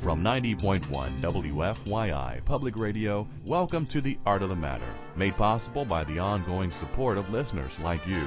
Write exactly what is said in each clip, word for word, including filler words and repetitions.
From ninety point one W F Y I Public Radio, welcome to The Art of the Matter, made possible by the ongoing support of listeners like you.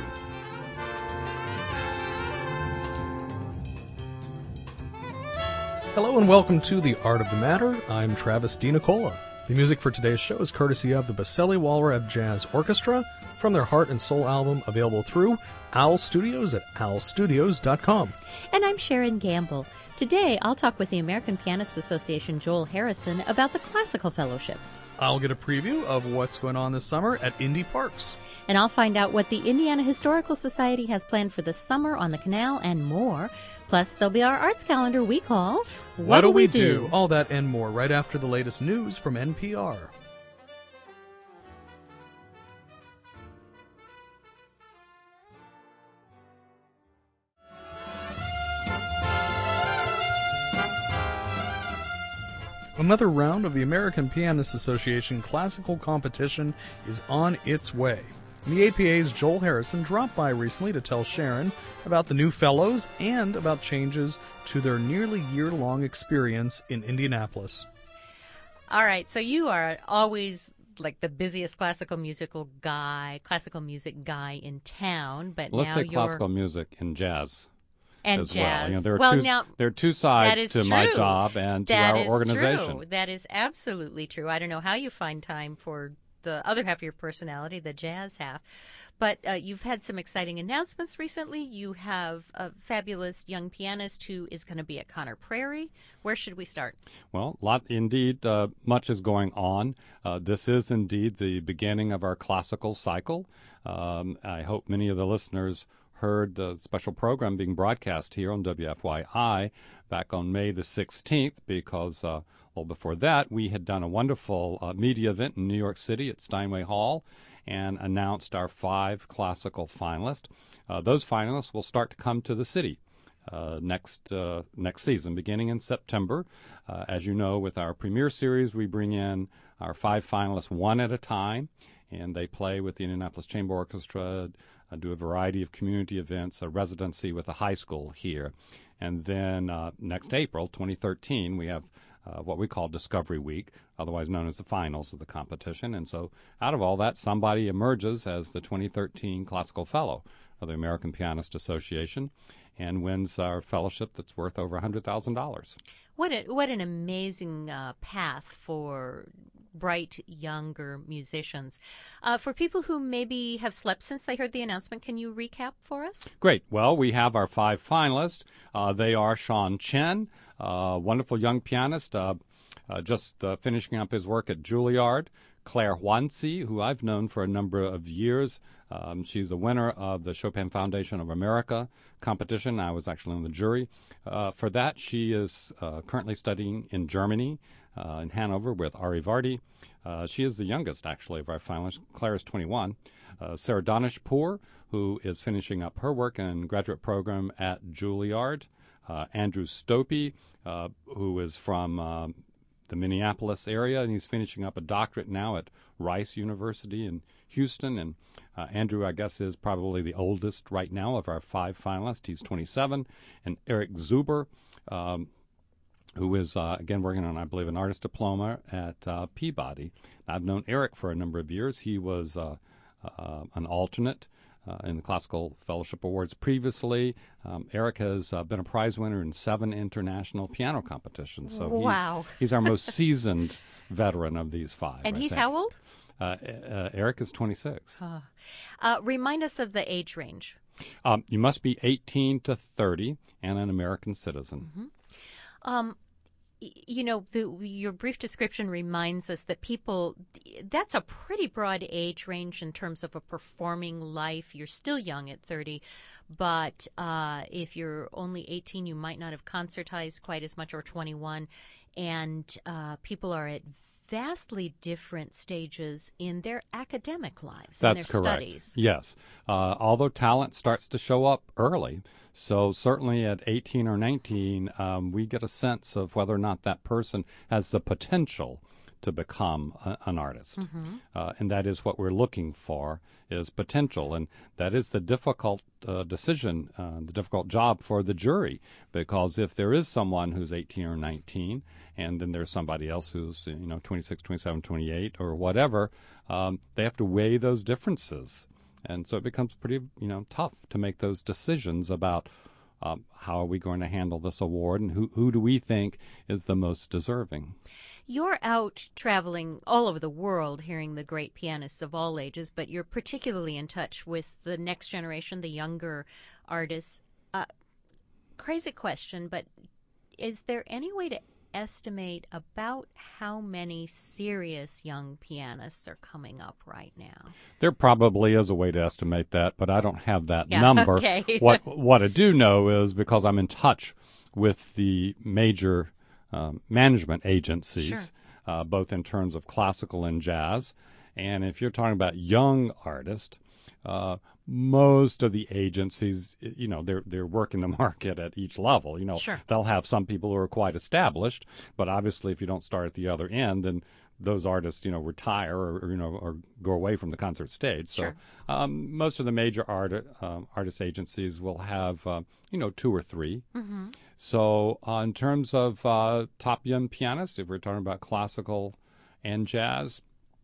Hello and welcome to The Art of the Matter. I'm Travis DiNicola. The music for today's show is courtesy of the Baseli Walrav Jazz Orchestra from their Heart and Soul album, available through Owl Studios at owl studios dot com. And I'm Sharon Gamble. Today, I'll talk with the American Pianists Association, Joel Harrison, about the classical fellowships. I'll get a preview of what's going on this summer at Indy Parks. And I'll find out what the Indiana Historical Society has planned for the summer on the canal and more. Plus, there'll be our arts calendar we call What, what do we do? do? All that and more right after the latest news from N P R. Another round of the American Pianists Association classical competition is on its way. The A P A's Joel Harrison dropped by recently to tell Sharon about the new fellows and about changes to their nearly year-long experience in Indianapolis. All right, so you are always like the busiest classical musical guy, classical music guy in town, but Let's now say you're... classical music and jazz. And as jazz. Well. You know, there are well, two, now, there are two sides to true. my job and to that our is organization. True. That is absolutely true. I don't know how you find time for the other half of your personality, the jazz half. But uh, you've had some exciting announcements recently. You have a fabulous young pianist who is going to be at Conner Prairie. Where should we start? Well, lot indeed, uh, much is going on. Uh, this is indeed the beginning of our classical cycle. Um, I hope many of the listeners heard the special program being broadcast here on W F Y I back on May the sixteenth because, uh, well, before that, we had done a wonderful uh, media event in New York City at Steinway Hall and announced our five classical finalists. Uh, those finalists will start to come to the city uh, next uh, next season, beginning in September. Uh, as you know, with our premiere series, we bring in our five finalists one at a time, and they play with the Indianapolis Chamber Orchestra, uh, do a variety of community events, a residency with a high school here. And then uh, next April, twenty thirteen, we have uh, what we call Discovery Week, otherwise known as the finals of the competition. And so out of all that, somebody emerges as the twenty thirteen Classical Fellow of the American Pianist Association and wins our fellowship that's worth over one hundred thousand dollars. What a, what an amazing uh, path for bright younger musicians. Uh, for people who maybe have slept since they heard the announcement, can you recap for us? Great. Well, we have our five finalists. Uh, they are Sean Chen, a wonderful young pianist, uh, uh, just uh, finishing up his work at Juilliard. Claire Huanci, who I've known for a number of years. Um, she's the winner of the Chopin Foundation of America competition. I was actually on the jury. Uh, for that, she is uh, currently studying in Germany, uh, in Hanover, with Ari Vardi. Uh, she is the youngest, actually, of our finalists. Claire is twenty-one. Uh, Sarah Donishpour, who is finishing up her work in graduate program at Juilliard. Uh, Andrew Stopey, uh, who is from uh, the Minneapolis area, and he's finishing up a doctorate now at Rice University in Houston. And uh, Andrew, I guess, is probably the oldest right now of our five finalists. He's twenty-seven. And Eric Zuber, um, who is, uh, again, working on, I believe, an artist diploma at uh, Peabody. I've known Eric for a number of years. He was uh, uh, an alternate Uh, in the Classical Fellowship Awards previously. Um, Eric has uh, been a prize winner in seven international piano competitions. So wow. he's, he's our most seasoned veteran of these five. And I he's think. how old? Uh, uh, Eric is twenty-six. Uh, uh, remind us of the age range. Um, you must be eighteen to thirty and an American citizen. Mm-hmm. Um, You know, the, your brief description reminds us that people, that's a pretty broad age range in terms of a performing life. You're still young at thirty, but uh, if you're only eighteen, you might not have concertized quite as much, or twenty-one, and uh, people are at vastly different stages in their academic lives, That's in their correct. studies. Yes. Uh, although talent starts to show up early, so certainly at eighteen or nineteen, um, we get a sense of whether or not that person has the potential to become a, an artist. Mm-hmm. Uh, and that is what we're looking for, is potential. And that is the difficult uh, decision, uh, the difficult job for the jury, because if there is someone who's eighteen or nineteen, and then there's somebody else who's, you know, twenty-six, twenty-seven, twenty-eight, or whatever, um, they have to weigh those differences. And so it becomes pretty, you know, tough to make those decisions about um, how are we going to handle this award, and who, who do we think is the most deserving. You're out traveling all over the world hearing the great pianists of all ages, but you're particularly in touch with the next generation, the younger artists. Uh, crazy question, but is there any way to estimate about how many serious young pianists are coming up right now? There probably is a way to estimate that, but I don't have that Yeah, number. okay. what what I do know is, because I'm in touch with the major um, management agencies, Sure. uh, both in terms of classical and jazz, and if you're talking about young artists, uh, most of the agencies, you know, they're they're working the market at each level. You know, Sure. they'll have some people who are quite established, but obviously if you don't start at the other end, then those artists, you know, retire or, or you know, or go away from the concert stage. So Sure. um, most of the major art um, artist agencies will have, uh, you know, two or three. Mm-hmm. So uh, in terms of uh, top young pianists, if we're talking about classical and jazz,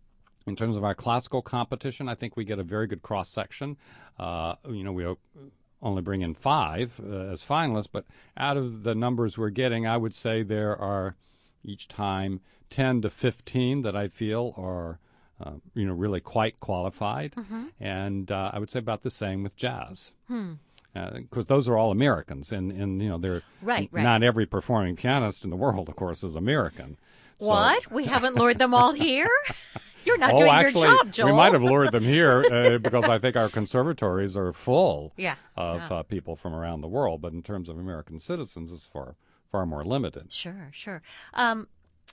in terms of our classical competition, I think we get a very good cross section. Uh, you know, we only bring in five uh, as finalists, but out of the numbers we're getting, I would say there are each time ten to fifteen that I feel are, uh, you know, really quite qualified, Mm-hmm. and uh, I would say about the same with jazz. Hmm. Because uh, those are all Americans, and, and you know, they're Right, right. not every performing pianist in the world, of course, is American. So- What? We haven't lured them all here? You're not oh, doing actually, your job, Joel. we might have lured them here uh, because I think our conservatories are full Yeah. of yeah. uh, people from around the world. But in terms of American citizens, it's far far more limited. Sure, sure. Um,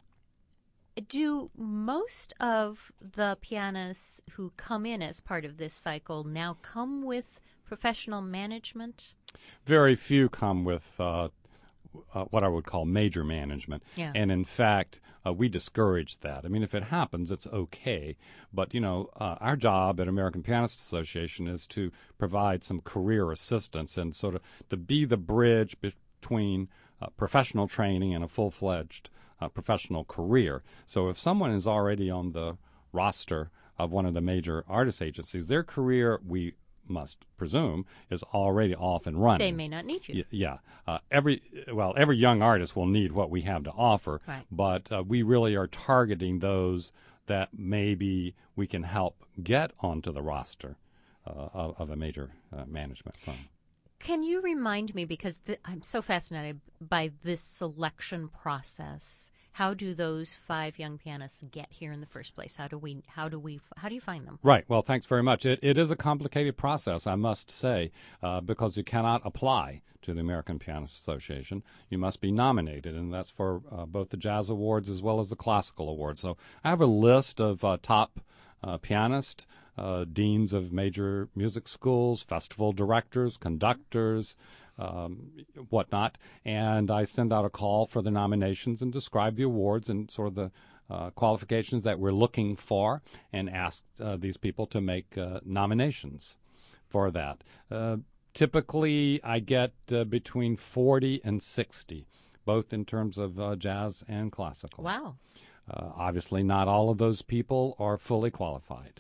do most of the pianists who come in as part of this cycle now come with professional management? Very few come with uh, uh, what I would call major management. Yeah. And in fact, uh, we discourage that. I mean, if it happens, it's okay. But, you know, uh, our job at American Pianist Association is to provide some career assistance and sort of to be the bridge between uh, professional training and a full-fledged uh, professional career. So if someone is already on the roster of one of the major artist agencies, their career, we must presume, is already off and running. They may not need you. Y- Yeah. Uh, every well, every young artist will need what we have to offer, Right. but uh, we really are targeting those that maybe we can help get onto the roster uh, of, of a major uh, management firm. Can you remind me, because th- I'm so fascinated by this selection process. How do those five young pianists get here in the first place? How do we? How do we? How do you find them? Right. Well, thanks very much. It, it is a complicated process, I must say, uh, because you cannot apply to the American Pianist Association. You must be nominated, and that's for uh, both the Jazz Awards as well as the Classical Awards. So I have a list of uh, top uh, pianists, uh, deans of major music schools, festival directors, conductors, um, whatnot, and I send out a call for the nominations and describe the awards and sort of the uh, qualifications that we're looking for, and ask uh, these people to make uh, nominations for that. Uh, typically, I get uh, between forty and sixty, both in terms of uh, jazz and classical. Wow. Uh, obviously, not all of those people are fully qualified.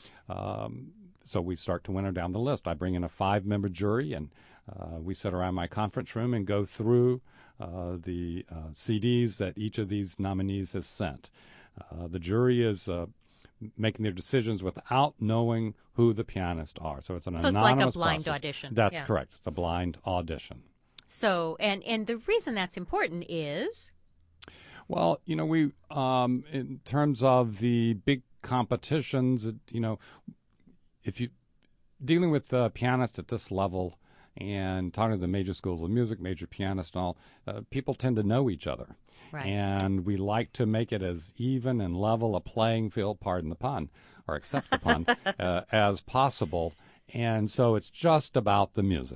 Um, so we start to winnow down the list. I bring in a five-member jury, and uh, we sit around my conference room and go through uh, the uh, C Ds that each of these nominees has sent. Uh, the jury is uh, making their decisions without knowing who the pianists are. So it's an So it's anonymous like a blind process. audition. That's Yeah. correct. It's a blind audition. So, and and the reason that's important is Well, you know, we um, in terms of the big competitions, it- you know, if you dealing with uh, pianists at this level and talking to the major schools of music, major pianists and all, uh, people tend to know each other. right. And we like to make it as even and level a playing field, pardon the pun, or accept the pun, uh, as possible. And so it's just about the music.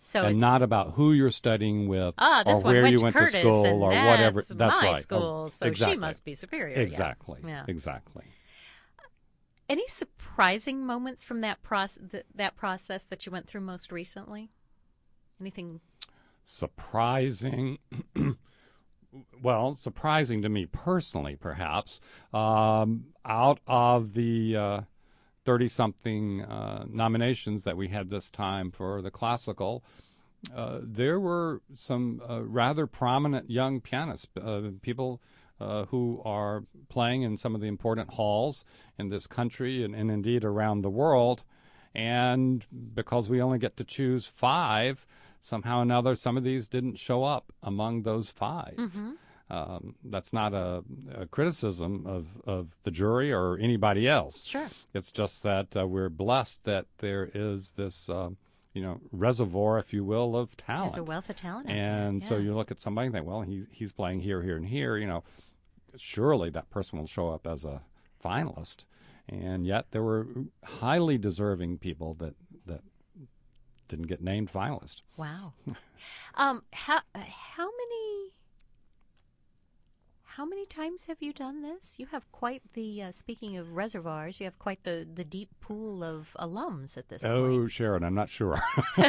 So and it's, not about who you're studying with ah, this or one where went you to went Curtis to school and or that's whatever. That's my right. school, Oh, so exactly. she must be superior. Exactly. Yeah. Yeah. Exactly. Any surprising moments from that process th- that process that you went through most recently? Anything? Surprising. Well, surprising to me personally, perhaps. Um, out of the uh, thirty-something uh, nominations that we had this time for the classical, uh, there were some uh, rather prominent young pianists, uh, people uh, who are playing in some of the important halls in this country and, and indeed around the world. And because we only get to choose five, somehow or another, some of these didn't show up among those five. Mm-hmm. Um, that's not a, a criticism of, of the jury or anybody else. Sure. It's just that uh, we're blessed that there is this, uh, you know, reservoir, if you will, of talent. There's a wealth of talent out And there. so Yeah. you look at somebody and think, well, he, he's playing here, here, and here. You know, surely that person will show up as a finalist. And yet there were highly deserving people that, that didn't get named finalist. Wow. um, how how many how many times have you done this? You have quite the uh, speaking of reservoirs, you have quite the, the deep pool of alums at this Oh, point. Sharon, I'm not sure.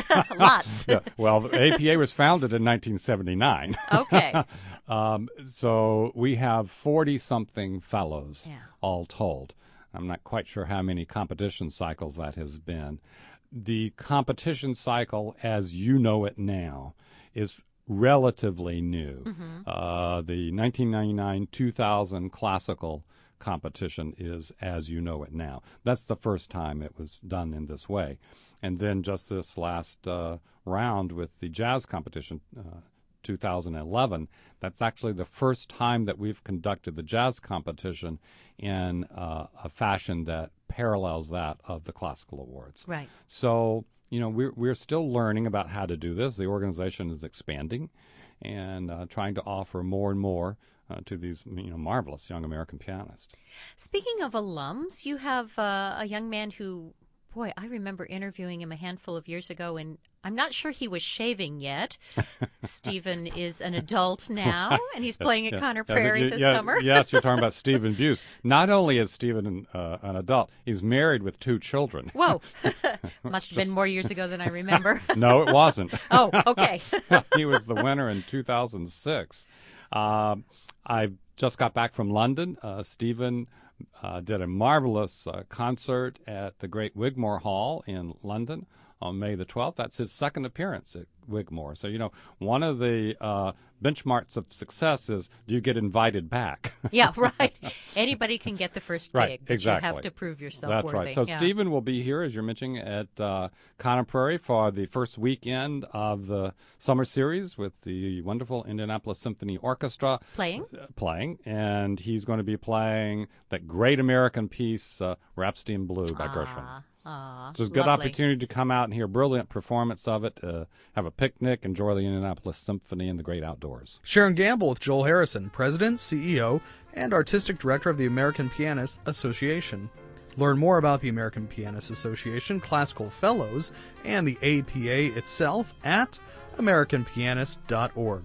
Lots. Yeah, well, the A P A was founded in nineteen seventy-nine. Okay. um, so we have forty-something fellows Yeah. all told. I'm not quite sure how many competition cycles that has been. The competition cycle, as you know it now, is relatively new. Mm-hmm. Uh, the nineteen ninety-nine two thousand classical competition is as you know it now. That's the first time it was done in this way. And then just this last uh, round with the jazz competition, uh, two thousand eleven, that's actually the first time that we've conducted the jazz competition in uh, a fashion that parallels that of the classical awards. Right. So, you know, we're, we're still learning about how to do this. The organization is expanding and uh, trying to offer more and more uh, to these, you know, marvelous young American pianists. Speaking of alums, you have uh, a young man who, boy, I remember interviewing him a handful of years ago, and I'm not sure he was shaving yet. Stephen is an adult now, and he's playing at Yeah, Conner yeah, Prairie yeah, this yeah, summer. Yes, you're talking about Stephen Buse. Not only is Stephen an, uh, an adult, he's married with two children. Whoa. Must have been Just- more years ago than I remember. No, it wasn't. Oh, okay. He was the winner in two thousand six. Um, I just got back from London. Uh, Stephen uh, did a marvelous uh, concert at the Great Wigmore Hall in London on May the twelfth. That's his second appearance at Wigmore. So, you know, one of the uh, benchmarks of success is, do you get invited back? Yeah, right. Anybody can get the first gig, Right, but exactly. you have to prove yourself That's worthy. right. So Yeah. Stephen will be here, as you're mentioning, at uh, Conner Prairie for the first weekend of the summer series with the wonderful Indianapolis Symphony Orchestra Playing? uh, playing, and he's going to be playing that great American piece, uh, Rhapsody in Blue by Gershwin. Ah, ah, So it's a good lovely. opportunity to come out and hear a brilliant performance of it, uh, have a picnic, enjoy the Indianapolis Symphony and the great outdoors. Sharon Gamble with Joel Harrison, President, C E O, and Artistic Director of the American Pianists Association. Learn more about the American Pianists Association, Classical Fellows, and the A P A itself at american pianist dot org.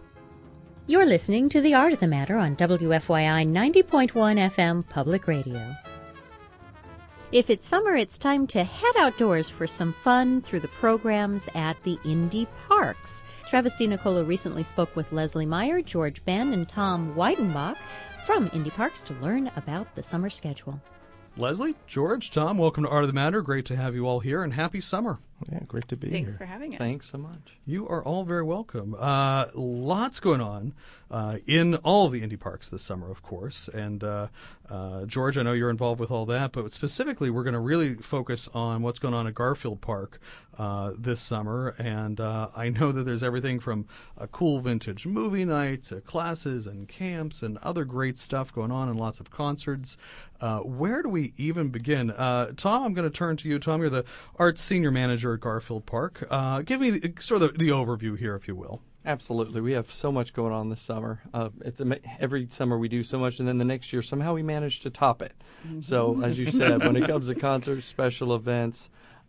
You're listening to The Art of the Matter on W F Y I ninety point one F M Public Radio. If it's summer, it's time to head outdoors for some fun through the programs at the Indy Parks. Travis DiNicola recently spoke with Leslie Meyer, George Ben, and Tom Weidenbach from Indy Parks to learn about the summer schedule. Leslie, George, Tom, welcome to Art of the Matter. Great to have you all here, and happy summer. Yeah, great to be Thanks here. for having us. Thanks so much. You are all very welcome. Uh, lots going on uh, in all of the Indy Parks this summer, of course. And uh, uh, George, I know you're involved with all that, but specifically we're going to really focus on what's going on at Garfield Park uh, this summer. And uh, I know that there's everything from a cool vintage movie night to classes and camps and other great stuff going on and lots of concerts. Uh, where do we even begin? Uh, Tom, I'm going to turn to you. Tom, you're the arts senior manager at Garfield Park. Uh, give me the, sort of the, the overview here, if you will. Absolutely. We have so much going on this summer. Uh, it's ama- every summer we do so much, and then the next year somehow we manage to top it. So, as you said, when it comes to concerts, special events,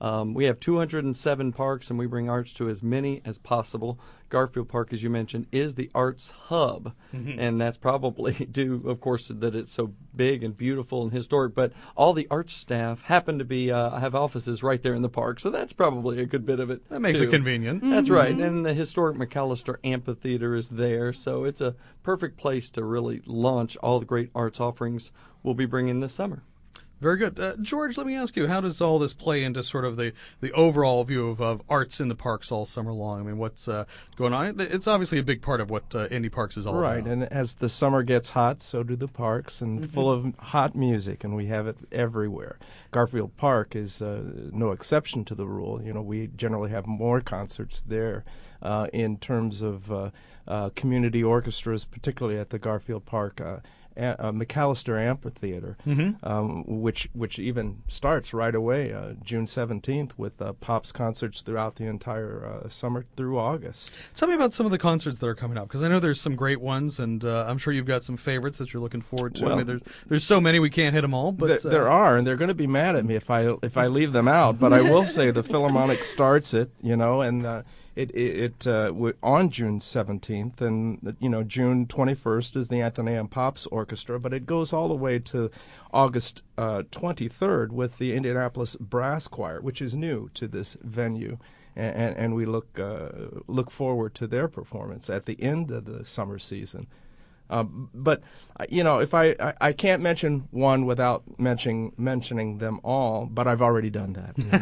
Um, we have two hundred seven parks, and we bring arts to as many as possible. Garfield Park, as you mentioned, is the arts hub, mm-hmm. and that's probably due, of course, that it's so big and beautiful and historic. But all the arts staff happen to be uh, have offices right there in the park, so that's probably a good bit of it. That makes too. it convenient. Mm-hmm. That's Mm-hmm. right, and the historic McAllister Amphitheater is there, so it's a perfect place to really launch all the great arts offerings we'll be bringing this summer. Very good. Uh, George, let me ask you, how does all this play into sort of the, the overall view of, of arts in the parks all summer long? I mean, what's uh, going on? It's obviously a big part of what uh, Indy Parks is all right, about. Right, and as the summer gets hot, so do the parks, and mm-hmm. full of hot music, and we have it everywhere. Garfield Park is uh, no exception to the rule. You know, we generally have more concerts there uh, in terms of uh, uh, community orchestras, particularly at the Garfield Park uh, Uh, McAllister Amphitheater, mm-hmm. um, which which even starts right away, uh, June seventeenth, with uh, Pops concerts throughout the entire uh, summer through August. Tell me about some of the concerts that are coming up, because I know there's some great ones, and uh, I'm sure you've got some favorites that you're looking forward to. Well, I mean, there's there's so many we can't hit them all, but th- there uh, are, and they're going to be mad at me if I if I leave them out. But I will say the Philharmonic starts it, you know, and uh, it it, it uh, w- on June seventeenth, and you know June twenty-first is the Athenaeum Pops Orchestra, but it goes all the way to August uh, twenty-third with the Indianapolis Brass Choir, which is new to this venue, and, and, and we look uh, look forward to their performance at the end of the summer season. Um, but you know, if I, I I can't mention one without mentioning mentioning them all, but I've already done that. You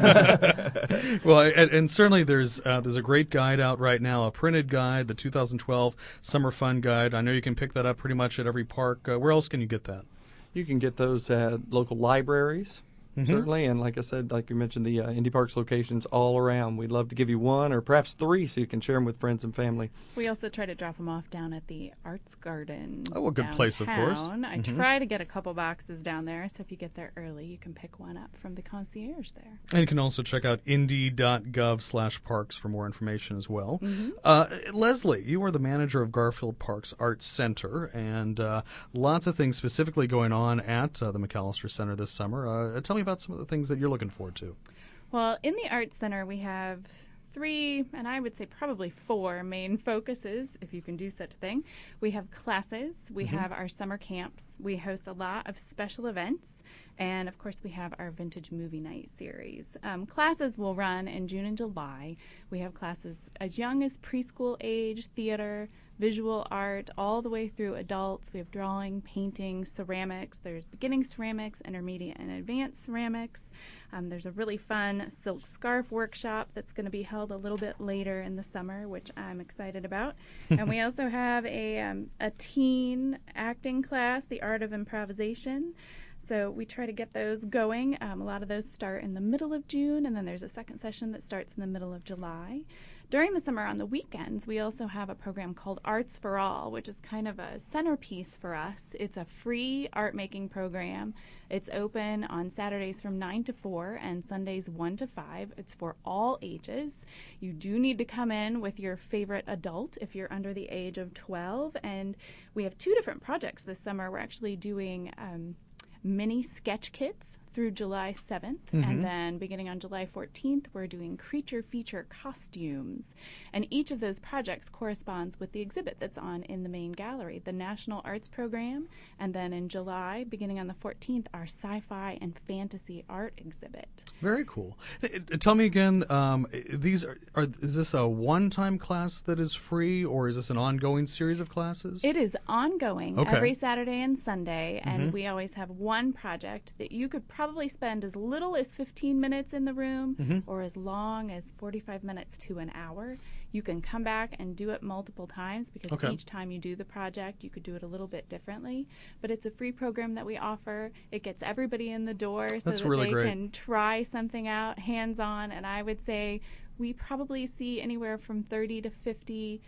know? Well, and, and certainly there's uh, there's a great guide out right now, a printed guide, the two thousand twelve Summer Fun Guide. I know you can pick that up pretty much at every park. Uh, where else can you get that? You can get those at local libraries. Mm-hmm. Certainly, and like I said, like you mentioned, the uh, Indy Parks locations all around. We'd love to give you one or perhaps three so you can share them with friends and family. We also try to drop them off down at the Arts Garden. Oh, a good downtown. place, of course. I mm-hmm. try to get a couple boxes down there, so if you get there early, you can pick one up from the concierge there. And you can also check out indy.gov slash parks for more information as well. Mm-hmm. Uh, Leslie, you are the manager of Garfield Parks Arts Center, and uh, lots of things specifically going on at uh, the McAllister Center this summer. Uh, tell me about some of the things that you're looking forward to. Well, in the Arts Center, we have three, and I would say probably four main focuses, if you can do such a thing. We have classes, we mm-hmm. have our summer camps, we host a lot of special events, and of course we have our vintage movie night series. Um, classes will run in June and July. We have classes as young as preschool age, theater, visual art, all the way through adults. We have drawing, painting, ceramics. There's beginning ceramics, intermediate and advanced ceramics. Um, there's a really fun silk scarf workshop that's going to be held a little bit later in the summer, which I'm excited about. And we also have a, um, a teen acting class, The Art of Improvisation. So we try to get those going. Um, a lot of those start in the middle of June, and then there's a second session that starts in the middle of July. During the summer on the weekends, we also have a program called Arts for All, which is kind of a centerpiece for us. It's a free art making program. It's open on Saturdays from nine to four and Sundays one to five. It's for all ages. You do need to come in with your favorite adult if you're under the age of twelve. And we have two different projects this summer. We're actually doing um, mini sketch kits through July seventh, mm-hmm. and then beginning on July fourteenth, we're doing creature feature costumes. And each of those projects corresponds with the exhibit that's on in the main gallery, the National Arts Program, and then in July, beginning on the fourteenth, our sci-fi and fantasy art exhibit. Very cool. Tell me again, um, these are, are is this a one-time class that is free, or is this an ongoing series of classes? It is ongoing okay. every Saturday and Sunday, and mm-hmm. we always have one project that you could probably spend as little as fifteen minutes in the room mm-hmm. or as long as forty-five minutes to an hour. You can come back and do it multiple times because okay. each time you do the project, you could do it a little bit differently. But it's a free program that we offer. It gets everybody in the door so That's that really they great. can try something out hands-on. And I would say we probably see anywhere from thirty to fifty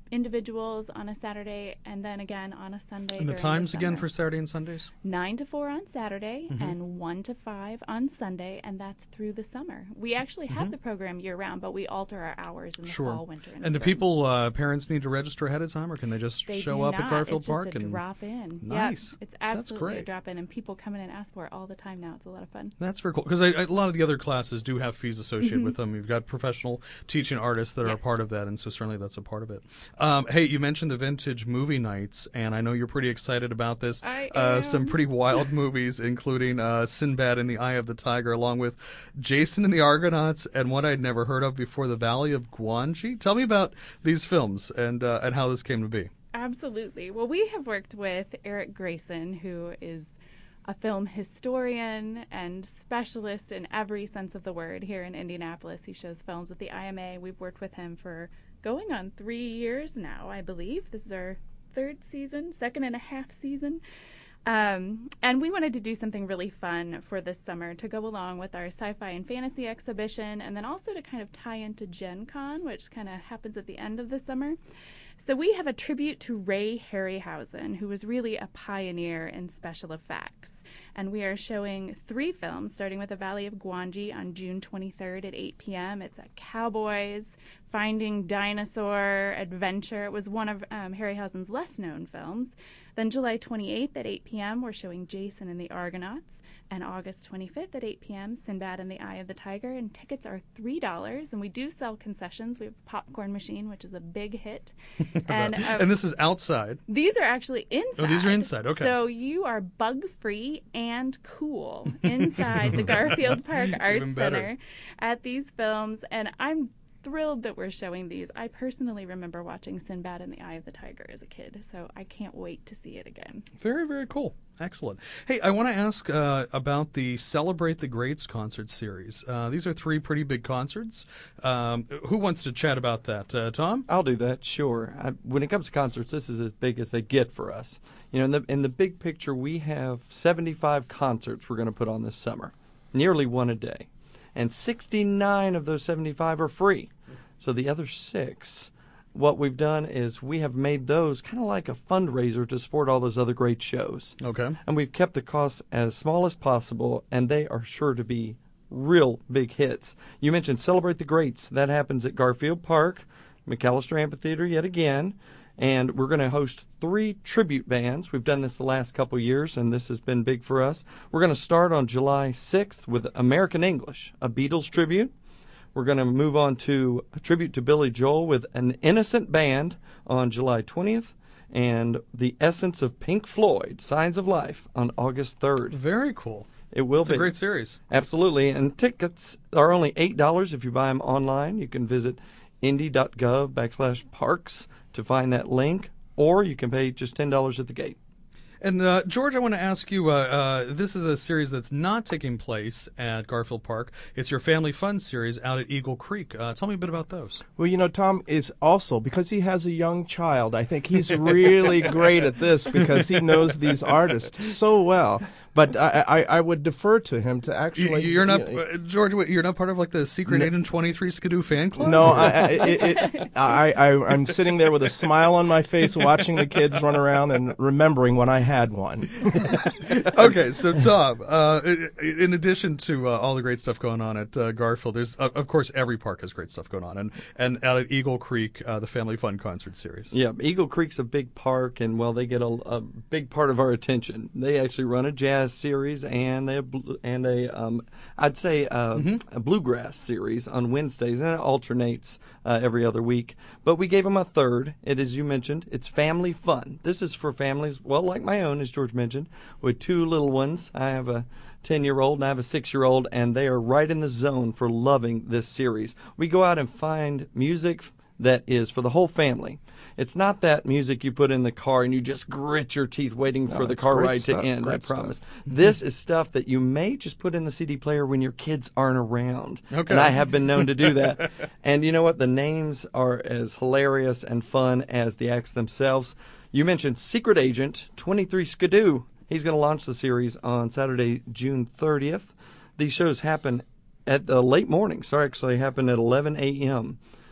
individuals on a Saturday, and then again on a Sunday. And the during times the again summer. for Saturday and Sundays? nine to four on Saturday Mhm. and one to five on Sunday, and that's through the summer. We actually have Mhm. the program year-round, but we alter our hours in the Sure. fall, winter, and And do spring. people, uh, parents need to register ahead of time, or can they just They show do up not. at Garfield it's Park? It's just a and drop in. Nice. Yep. It's That's absolutely a great. drop in, and people come in and ask for it all the time now. It's a lot of fun. That's very cool, because a lot of the other classes do have fees associated Mhm. with them. You've got professional teaching artists that are a Yes. part of that, and so certainly that's a part of it. Um, hey, you mentioned the vintage movie nights, and I know you're pretty excited about this. I Uh, am. some pretty wild movies, including uh, Sinbad and the Eye of the Tiger, along with Jason and the Argonauts, and one I'd never heard of before, The Valley of Gwangi. Tell me about these films and uh, and how this came to be. Absolutely. Well, we have worked with Eric Grayson, who is a film historian and specialist in every sense of the word here in Indianapolis. He shows films at the I M A. We've worked with him for going on three years now, I believe. This is our third season, second and a half season. Um, and we wanted to do something really fun for this summer to go along with our sci-fi and fantasy exhibition, and then also to kind of tie into Gen Con, which kind of happens at the end of the summer. So we have a tribute to Ray Harryhausen, who was really a pioneer in special effects. And we are showing three films, starting with The Valley of Gwangi on June twenty-third at eight p.m. It's a cowboys, finding dinosaur adventure. It was one of um, Harryhausen's less-known films. Then July twenty-eighth at eight p.m., we're showing Jason and the Argonauts. And August twenty-fifth at eight p.m., Sinbad and the Eye of the Tiger. And tickets are three dollars. And we do sell concessions. We have a popcorn machine, which is a big hit. And, um, and this is outside. These are actually inside. Oh, these are inside. Okay. So you are bug-free and cool inside the Garfield Park Even Arts better. Center at these films. And I'm thrilled that we're showing these. I personally remember watching Sinbad and the Eye of the Tiger as a kid, so I can't wait to see it again. Very, very cool. Excellent. Hey, I want to ask uh, about the Celebrate the Greats concert series. Uh, these are three pretty big concerts. Um, who wants to chat about that? Uh, Tom? I'll do that, sure. I, when it comes to concerts, this is as big as they get for us. You know, in the in the big picture, we have seventy-five concerts we're going to put on this summer, nearly one a day, and sixty-nine of those seventy-five are free. So the other six, what we've done is we have made those kind of like a fundraiser to support all those other great shows. Okay. And we've kept the costs as small as possible, and they are sure to be real big hits. You mentioned Celebrate the Greats. That happens at Garfield Park, McAllister Amphitheater yet again. And we're going to host three tribute bands. We've done this the last couple years, and this has been big for us. We're going to start on July sixth with American English, a Beatles tribute. We're going to move on to a tribute to Billy Joel with an Innocent Band on July twentieth, and The Essence of Pink Floyd, Signs of Life, on August third. Very cool. It will It's be. a great series. Absolutely. And tickets are only eight dollars if you buy them online. You can visit indy.gov backslash parks to find that link, or you can pay just ten dollars at the gate. And uh, George, I want to ask you, uh, uh, this is a series that's not taking place at Garfield Park. It's your Family Fun series out at Eagle Creek. Uh, tell me a bit about those. Well, you know, Tom is also, because he has a young child, I think he's really great at this because he knows these artists so well. But I, I, I would defer to him to actually. You, you're not, you know, uh, George. What, you're not part of like the Secret No. Agent twenty-three Skidoo fan club. No, I, I, it, it, I, I, I'm sitting there with a smile on my face watching the kids run around and remembering when I had one. Okay, so Tom, uh, in addition to uh, all the great stuff going on at uh, Garfield, there's uh, of course every park has great stuff going on, and and out at Eagle Creek, uh, the Family Fun concert series. Yeah, Eagle Creek's a big park, and well, they get a, a big part of our attention. They actually run a jazz series and they have bl- and a um, I'd say uh, Mm-hmm. a bluegrass series on Wednesdays, and it alternates uh, every other week. But we gave them a third. It is, you mentioned, it's Family Fun. This is for families, well, like my own, as George mentioned, with two little ones. I have a ten-year-old and I have a six-year-old, and they are right in the zone for loving this series. We go out and find music that is for the whole family. It's not that music you put in the car and you just grit your teeth waiting for No, the it's car great ride stuff, to end, I great stuff. promise. This is stuff that you may just put in the C D player when your kids aren't around. Okay. And I have been known to do that. And you know what? The names are as hilarious and fun as the acts themselves. You mentioned Secret Agent twenty-three Skidoo. He's going to launch the series on Saturday, June thirtieth. These shows happen at the late morning. So actually happen at eleven a.m.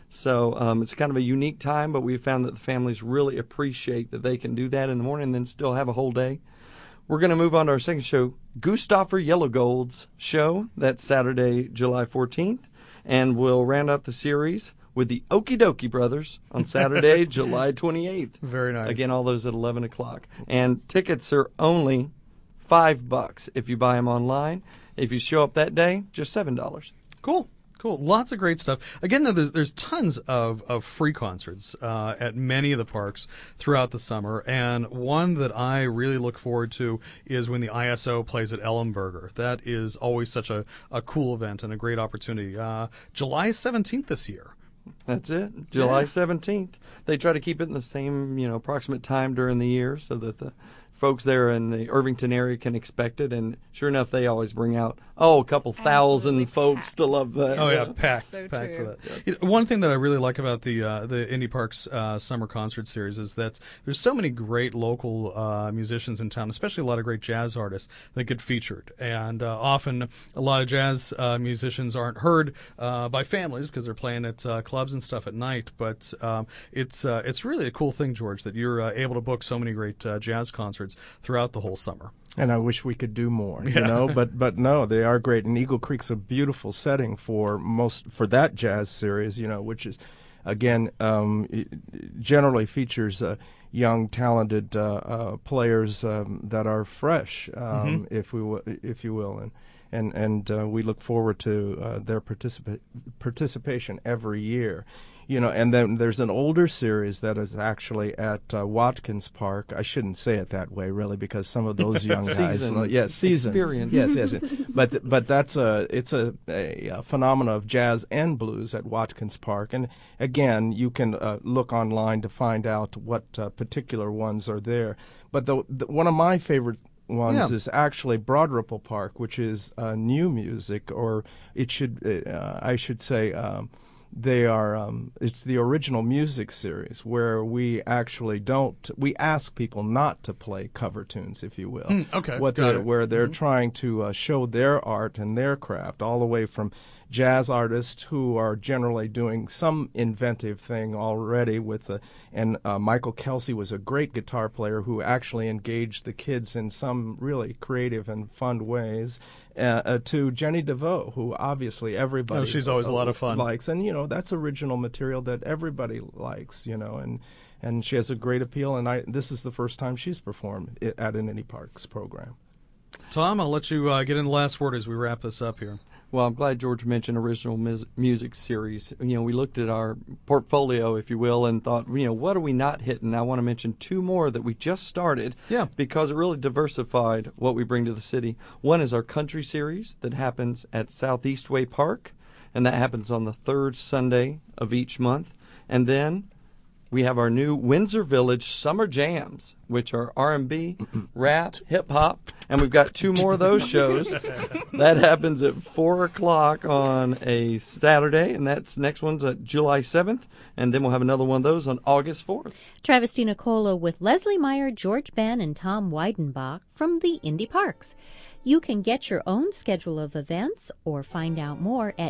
So um, it's kind of a unique time, but we found that the families really appreciate that they can do that in the morning and then still have a whole day. We're going to move on to our second show, Gustaffer Yellowgold's show. That's Saturday, July fourteenth. And we'll round out the series with the Okie Dokie Brothers on Saturday, July twenty-eighth. Very nice. Again, all those at eleven o'clock. And tickets are only five bucks if you buy them online. If you show up that day, just seven dollars. Cool. Cool. Lots of great stuff. Again, though, there's there's tons of, of free concerts uh, at many of the parks throughout the summer, and one that I really look forward to is when the I S O plays at Ellenberger. That is always such a, a cool event and a great opportunity. Uh, July seventeenth this year. That's it, July seventeenth. They try to keep it in the same, you know, approximate time during the year so that the folks there in the Irvington area can expect it, and sure enough, they always bring out, oh, a couple thousand Absolutely folks packed. to love that. Oh yeah, packed, So packed true. for that. You know, one thing that I really like about the uh, the Indie Parks uh, summer concert series is that there's so many great local uh, musicians in town, especially a lot of great jazz artists that get featured, and uh, often a lot of jazz uh, musicians aren't heard uh, by families because they're playing at uh, clubs and stuff at night. But um, it's uh, it's really a cool thing, George, that you're uh, able to book so many great uh, jazz concerts throughout the whole summer. And I wish we could do more, you Yeah. know, but but no, they are great. And Eagle Creek's a beautiful setting for most for that jazz series, you know, which is again um, it generally features uh, young, talented uh, uh, players um, that are fresh, um, Mhm. if we w- if you will, and and and uh, we look forward to uh, their participa- participation every year. You know, and then there's an older series that is actually at uh, Watkins Park. I shouldn't say it that way, really, because some of those young guys, Seasoned well, yeah, seasoned, experience. yes, yes, yes. But but that's a it's a, a, a phenomena of jazz and blues at Watkins Park, and again, you can uh, look online to find out what uh, particular ones are there. But the, the one of my favorite ones Yeah. is actually Broad Ripple Park, which is uh, new music, or it should uh, I should say. Um, They are, um, it's the original music series where we actually don't, we ask people not to play cover tunes, if you will. Hmm, okay, What got they're, it. where they're Mhm. trying to uh, show their art and their craft, all the way from jazz artists who are generally doing some inventive thing already with the, and uh, Michael Kelsey was a great guitar player who actually engaged the kids in some really creative and fun ways. Uh, uh, to Jenny DeVoe, who obviously everybody Oh, she's always a lot of fun. likes, and you know that's original material that everybody likes, you know, and and she has a great appeal. And I this is the first time she's performed i- at an Indie Parks program. Tom, I'll let you uh, get in the last word as we wrap this up here. Well, I'm glad George mentioned original mus- music series. You know, we looked at our portfolio, if you will, and thought, you know, what are we not hitting? I want to mention two more that we just started Yeah. because it really diversified what we bring to the city. One is our country series that happens at Southeast Way Park, and that happens on the third Sunday of each month. And then we have our new Windsor Village Summer Jams, which are R and B, rap, hip-hop, and we've got two more of those shows. That happens at four o'clock on a Saturday, and that's next one's at July seventh, and then we'll have another one of those on August fourth. Travis Nicola with Leslie Meyer, George Ben, and Tom Weidenbach from the Indie Parks. You can get your own schedule of events or find out more at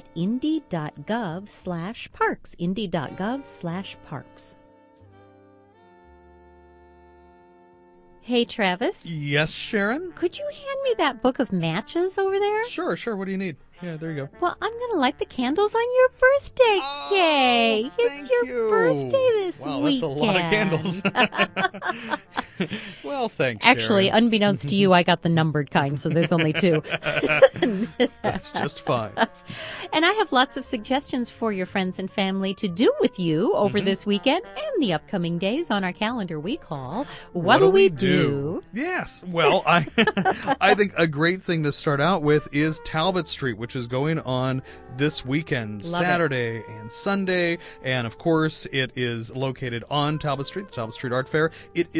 indy.gov slash parks, indy.gov slash parks. Hey, Travis, Yes, Sharon? could you hand me that book of matches over there? Sure, sure. What do you need? Yeah, there you go. Well, I'm going to light the candles on your birthday Oh, cake. It's thank your you. birthday this Wow, weekend. that's a lot of candles. Well, thanks, Actually, Sharon. unbeknownst to you, I got the numbered kind, so there's only two. That's just fine. And I have lots of suggestions for your friends and family to do with you over Mm-hmm. this weekend and the upcoming days on our calendar we call What'll We Do? Yes. Well, I I think a great thing to start out with is Talbot Street, which is going on this weekend, Love it. Saturday and Sunday. And, of course, it is located on Talbot Street, the Talbot Street Art Fair. It is a,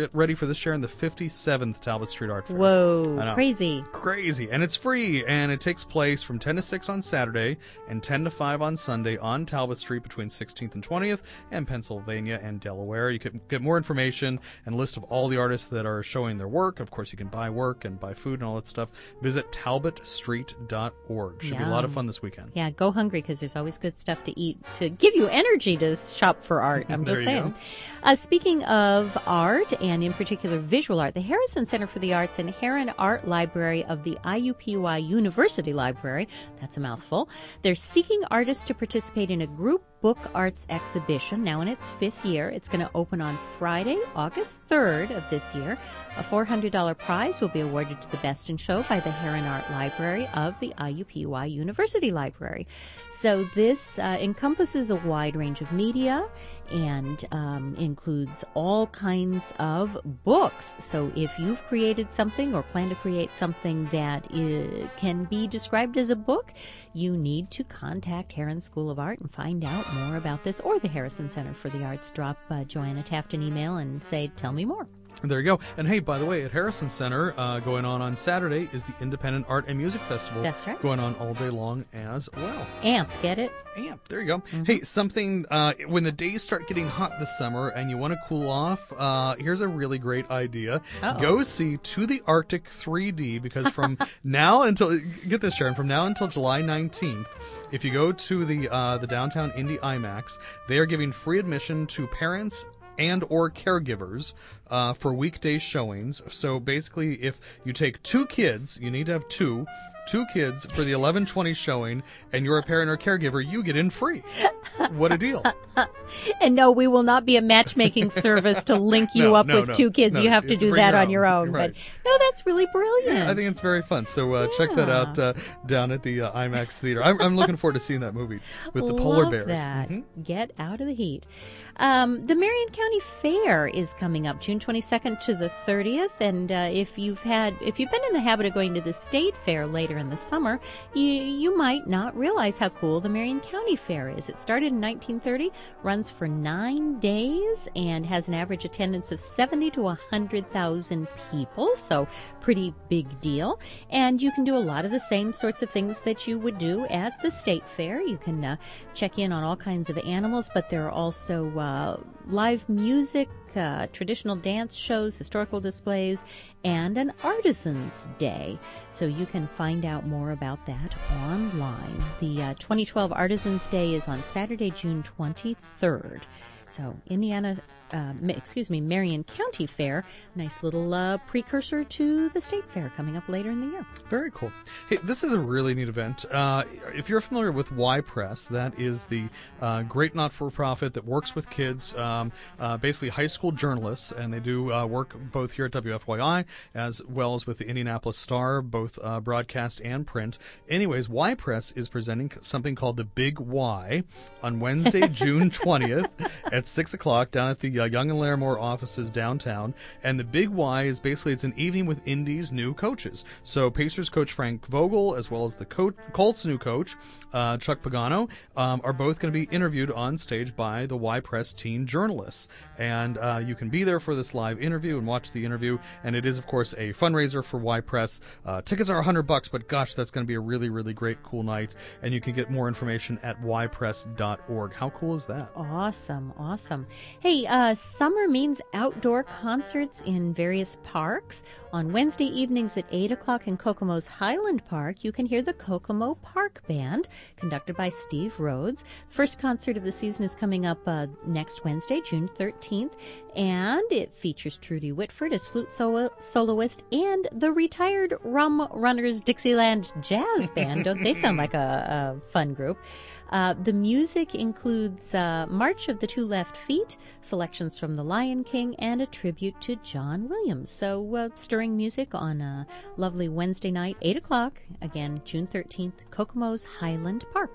re- ready for this, Sharon, the fifty-seventh Talbot Street Art Fair. Whoa, I know. crazy. Crazy. And it's free, and it takes place from ten to six on Saturday and ten to five on Sunday on Talbot Street between sixteenth and twentieth and Pennsylvania and Delaware. You can get more information and a list of all the artists that are showing their work. Of course, you can buy work and buy food and all that stuff. Visit talbot street dot org. Should be a lot of fun this weekend. Yeah, go hungry because there's always good stuff to eat to give you energy to shop for art. I'm There just you saying. go. Uh, speaking of art, and in particular visual art, the Harrison Center for the Arts and Heron Art Library of the I U P U I University Library, that's a mouthful, they're seeking artists to participate in a group book arts exhibition, now in its fifth year. It's going to open on Friday, August third of this year. A four hundred dollars prize will be awarded to the best in show by the Heron Art Library of the I U P U I University Library. So this uh, encompasses a wide range of media and um, includes all kinds of books. So if you've created something or plan to create something that is, can be described as a book, you need to contact Heron School of Art and find out more about this, or the Harrison Center for the Arts. Drop uh, Joanna Taft an email and say, tell me more. There you go. And hey, by the way, at Harrison Center, uh, going on on Saturday is the Independent Art and Music Festival. That's right. Going on all day long as well. A M P, get it? Amp. There you go. Mm-hmm. Hey, something, uh, when the days start getting hot this summer and you want to cool off, uh, here's a really great idea. Uh-oh. Go see To the Arctic three D, because from now until, get this, Sharon, from now until July nineteenth, if you go to the, uh, the downtown Indy IMAX, they are giving free admission to parents and or caregivers uh, for weekday showings. So basically, if you take two kids, you need to have two, two kids for the eleven twenty showing, and you're a parent or caregiver, you get in free. What a deal. And no, we will not be a matchmaking service to link you No, up no, with no, two kids. no, you have you to have to do bring that your on own. your own. Right. But no, that's really brilliant. Yeah, I think it's very fun. So uh, check that Yeah. out uh, down at the uh, IMAX Theater. I'm, I'm looking forward to seeing that movie with the polar Love bears. That. Mhm. Get out of the heat. Um, the Marion County Fair is coming up June twenty-second to the thirtieth, and uh, if you've had, if you've been in the habit of going to the state fair later in the summer, you you might not realize how cool the Marion County Fair is. It started in nineteen thirty, runs for nine days, and has an average attendance of seventy to one hundred thousand people. So pretty big deal. And you can do a lot of the same sorts of things that you would do at the state fair. You can uh, check in on all kinds of animals, but there are also uh, live music, uh, traditional dance shows, historical displays, and an Artisans Day. So you can find out more about that online. The uh, twenty twelve Artisans Day is on Saturday, June twenty-third. So Indiana, uh, excuse me, Marion County Fair, nice little uh, precursor to the state fair coming up later in the year. Very cool. Hey, this is a really neat event. Uh, if you're familiar with Y Press, that is the uh, great not-for-profit that works with kids, um, uh, basically high school journalists, and they do uh, work both here at W F Y I as well as with the Indianapolis Star, both uh, broadcast and print. Anyways, Y Press is presenting something called the Big Y on Wednesday, June twentieth at six o'clock down at the uh, Young and Larimore offices downtown. And the Big Y is basically, it's an evening with Indy's new coaches. So Pacers coach Frank Vogel, as well as the Co- Colts new coach, uh, Chuck Pagano, um, are both going to be interviewed on stage by the Y Press teen journalists. And uh, you can be there for this live interview and watch the interview. And it is, of course, a fundraiser for Y Press. Uh, tickets are one hundred bucks, but gosh, that's going to be a really, really great, cool night. And you can get more information at y press dot org. How cool is that? Awesome, awesome. Hey, uh, summer means outdoor concerts in various parks. On Wednesday evenings at eight o'clock in Kokomo's Highland Park, you can hear the Kokomo Park Band, conducted by Steve Rhodes. First concert of the season is coming up uh, next Wednesday, June thirteenth, and it features Trudy Whitford as flute solo- soloist and the retired Rum Runners Dixieland Jazz Band. Don't they sound like a, a fun group? Uh, the music includes uh, March of the Two Left Feet, selections from The Lion King, and a tribute to John Williams. So uh, stirring music on a lovely Wednesday night, eight o'clock, again, June thirteenth, Kokomo's Highland Park.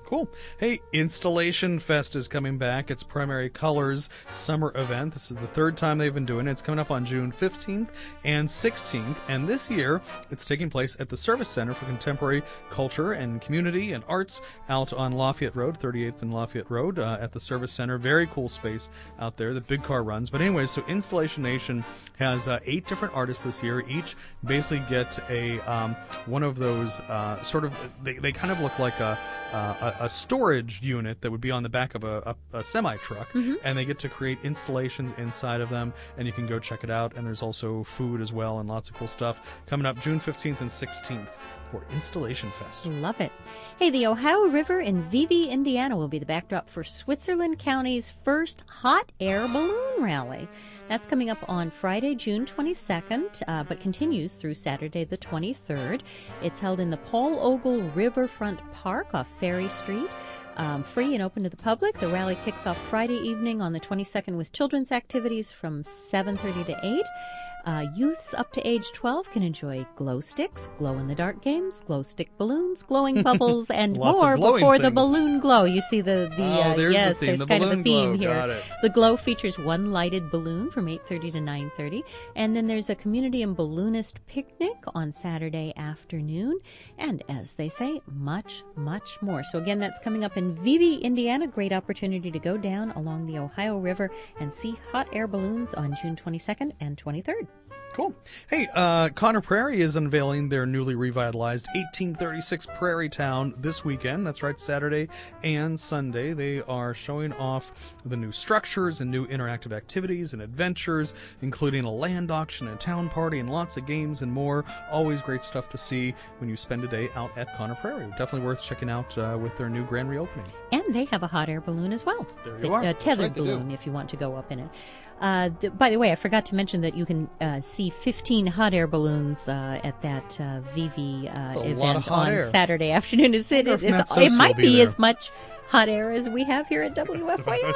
Cool. Hey, Installation Fest is coming back. It's Primary Colors summer event. This is the third time they've been doing it. It's coming up on June fifteenth and sixteenth. And this year, it's taking place at the Service Center for Contemporary Culture and Community and Arts out on Lafayette Road, thirty-eighth and Lafayette Road, uh, at the Service Center. Very cool space out there. The big car runs. But anyway, so Installation Nation has uh, eight different artists this year. Each basically get a um, one of those uh, sort of, they, they kind of look like a, uh, a, a storage unit that would be on the back of a, a, a semi-truck, Mm-hmm. and they get to create installations inside of them, and you can go check it out. And there's also food as well and lots of cool stuff coming up June fifteenth and sixteenth for Installation Fest. Love it. Hey, the Ohio River in Vevey, Indiana will be the backdrop for Switzerland County's first hot air balloon rally. That's coming up on Friday, June twenty-second, uh, but continues through Saturday the twenty-third. It's held in the Paul Ogle Riverfront Park off Ferry Street. Um, free and open to the public. The rally kicks off Friday evening on the twenty-second with children's activities from seven thirty to eight. Uh, youths up to age twelve can enjoy glow sticks, glow-in-the-dark games, glow stick balloons, glowing bubbles, and Lots of more glowing before the things. balloon glow. You see the, the Oh, uh, there's the yes, theme, there's the kind of a balloon theme glow. here. Got it. The glow features one lighted balloon from eight thirty to nine thirty, and then there's a community and balloonist picnic on Saturday afternoon, and as they say, much, much more. So again, that's coming up in Vevey, Indiana. Great opportunity to go down along the Ohio River and see hot air balloons on June twenty-second and twenty-third. Cool. Hey, uh, Connor Prairie is unveiling their newly revitalized eighteen thirty-six Prairie Town this weekend. That's right, Saturday and Sunday. They are showing off the new structures and new interactive activities and adventures, including a land auction, a town party, and lots of games and more. Always great stuff to see when you spend a day out at Connor Prairie. Definitely worth checking out uh, with their new grand reopening. And they have a hot air balloon as well. There you The- are. A That's tethered right, they do. balloon if you want to go up in it. Uh, th- by the way, I forgot to mention that you can uh, see fifteen hot air balloons uh, at that uh, Vevey uh, That's a lot event of hot on air. Saturday afternoon. Is it? Wonder if It's, Matt it Sosa might will be be there. as much hot air as we have here at W F Y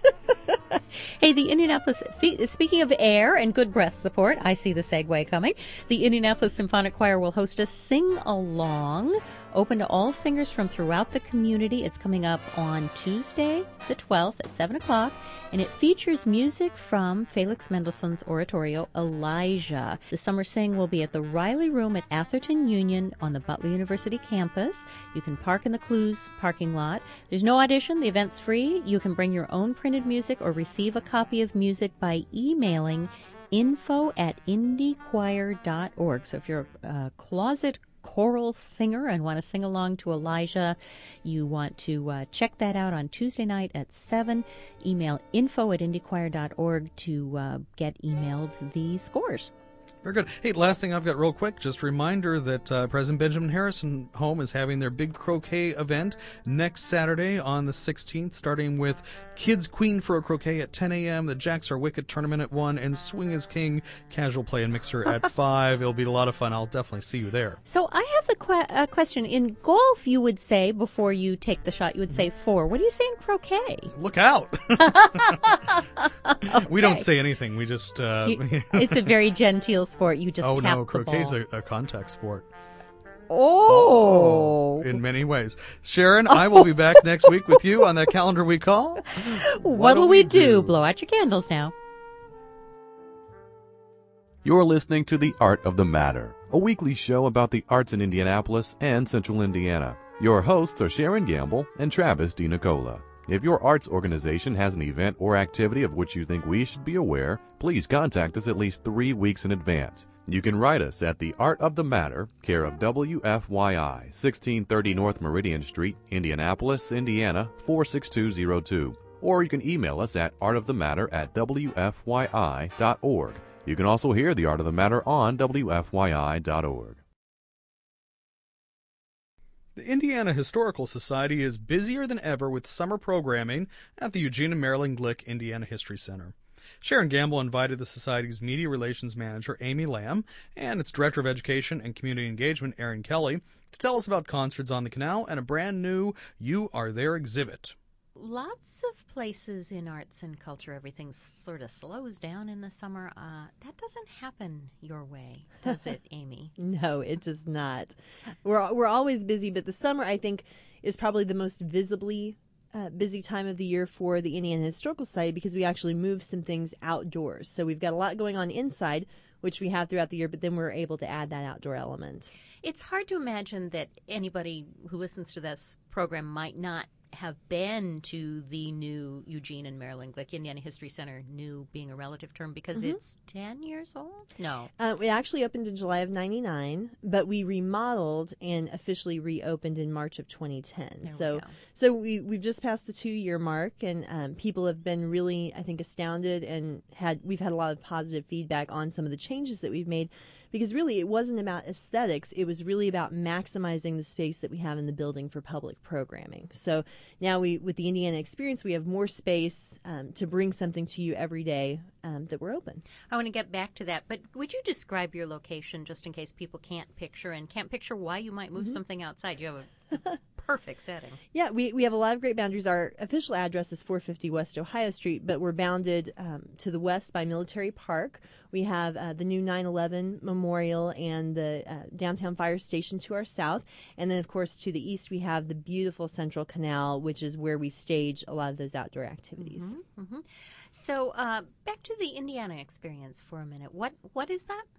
I. Hey, the Indianapolis, fe- speaking of air and good breath support, I see the segue coming. The Indianapolis Symphonic Choir will host a sing-along open to all singers from throughout the community. It's coming up on Tuesday the twelfth at seven o'clock, and it features music from Felix Mendelssohn's oratorio Elijah. The summer sing will be at the Riley Room at Atherton Union on the Butler University campus. You can park in the Clues parking lot. There's no audition. The event's free. You can bring your own printed music or receive a copy of music by emailing info at indiechoir dot org. So if you're a closet choral singer and want to sing along to Elijah, you want to uh, check that out on Tuesday night at seven. Email info at indiechoir dot org to uh, get emailed the scores. Very good. Hey, last thing I've got real quick, just a reminder that uh, President Benjamin Harrison Home is having their big croquet event next Saturday on the sixteenth, starting with Kids Queen for a Croquet at ten a.m., the Jacks Are Wicked tournament at one, and Swing is King casual play and mixer at five. It'll be a lot of fun. I'll definitely see you there. So I have the que- uh, question. In golf, you would say, before you take the shot, you would say four. What do you say in croquet? Look out. We don't Okay. say anything. We just... Uh, You- it's a very genteel sport. You just oh, tap no, the croquet's ball. a, a contact sport. Oh. In many ways. Sharon, I will be back next week with you on that calendar we call. What'll we do? Blow out your candles now. You're listening to The Art of the Matter, a weekly show about the arts in Indianapolis and Central Indiana. Your hosts are Sharon Gamble and Travis DiNicola. If your arts organization has an event or activity of which you think we should be aware, please contact us at least three weeks in advance. You can write us at The Art of the Matter, care of W F Y I, sixteen thirty North Meridian Street, Indianapolis, Indiana, four six two zero two. Or you can email us at artofthematter at W F Y I dot org. You can also hear The Art of the Matter on W F Y I dot org. The Indiana Historical Society is busier than ever with summer programming at the Eugene and Marilyn Glick Indiana History Center. Sharon Gamble invited the Society's Media Relations Manager, Amy Lamb, and its Director of Education and Community Engagement, Aaron Kelly, to tell us about concerts on the canal and a brand new You Are There exhibit. Lots of places in arts and culture, everything sort of slows down in the summer. Uh, that doesn't happen your way, does it, Amy? No, it does not. We're we're always busy, but the summer, I think, is probably the most visibly uh, busy time of the year for the Indiana Historical Society because we actually move some things outdoors. So we've got a lot going on inside, which we have throughout the year, but then we're able to add that outdoor element. It's hard to imagine that anybody who listens to this program might not have been to the new Eugene and Maryland Glick Indiana History Center, new being a relative term, because Mhm. it's ten years old? No. Uh, it actually opened in July of ninety-nine, but we remodeled and officially reopened in March of twenty ten. There so we go. so we, we've just passed the two-year mark, and um, people have been really, I think, astounded, and had we've had a lot of positive feedback on some of the changes that we've made, because really it wasn't about aesthetics. It was really about maximizing the space that we have in the building for public programming. So now we, with the Indiana Experience, we have more space um, to bring something to you every day um, that we're open. I want to get back to that, but would you describe your location just in case people can't picture and can't picture why you might move Mm-hmm. something outside? You have a perfect setting. Yeah, we, we have a lot of great boundaries. Our official address is four fifty West Ohio Street, but we're bounded um, to the west by Military Park. We have uh, the new nine eleven Memorial and the uh, downtown fire station to our south. And then, of course, to the east, we have the beautiful Central Canal, which is where we stage a lot of those outdoor activities. Mm-hmm, mm-hmm. So uh, back to the Indiana Experience for a minute. What What is that?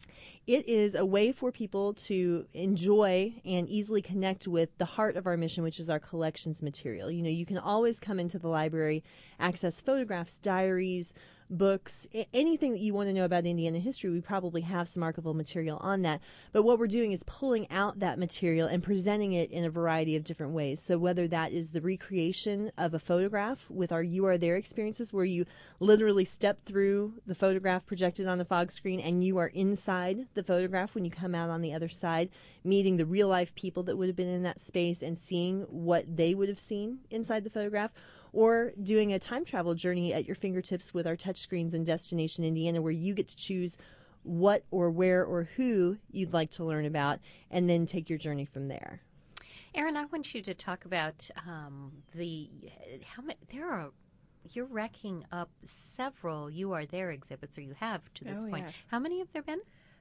It is a way for people to enjoy and easily connect with the heart of our mission, which is our collections material. You know, you can always come into the library, access photographs, diaries, books, anything that you want to know about Indiana history. We probably have some archival material on that. But what we're doing is pulling out that material and presenting it in a variety of different ways. So whether that is the recreation of a photograph with our You Are There experiences, where you literally step through the photograph projected on a fog screen and you are inside the photograph when you come out on the other side, meeting the real life people that would have been in that space and seeing what they would have seen inside the photograph, or doing a time travel journey at your fingertips with our touchscreens in Destination Indiana, where you get to choose what or where or who you'd like to learn about and then take your journey from there. Erin, I want you to talk about um, the how many there are. You're racking up several You Are There exhibits, or you have to this Oh, point. yes. How many have there been?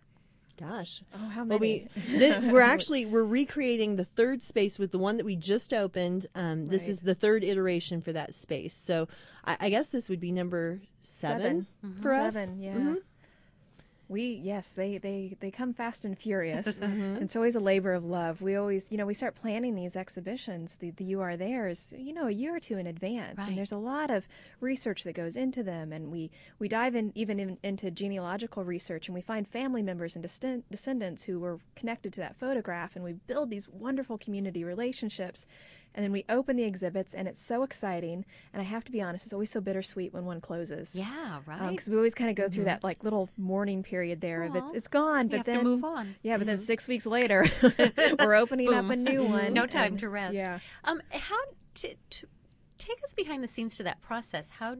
Gosh. Oh, how Well, many? we this, we're actually we're recreating the third space with the one that we just opened. Um, this Right. is the third iteration for that space. So I, I guess this would be number seven, Seven. for us. Seven, yeah. Mhm. We yes, they they they come fast and furious. Mhm. It's always a labor of love. We always, you know, we start planning these exhibitions, the, the You Are Theirs, you know, a year or two in advance. Right. And there's a lot of research that goes into them. And we, we dive in even in, into genealogical research, and we find family members and descend, descendants who were connected to that photograph. And we build these wonderful community relationships. And then we open the exhibits, and it's so exciting. And I have to be honest, it's always so bittersweet when one closes. Yeah, right. Because we always kind of go through Mhm. that like little mourning period there of it's Aw. it's gone, you but have then to move on. yeah, but then Mhm. six weeks later, we're opening up Boom. a new one. No time and- to rest. Yeah. Um, how to, to take us behind the scenes to that process? How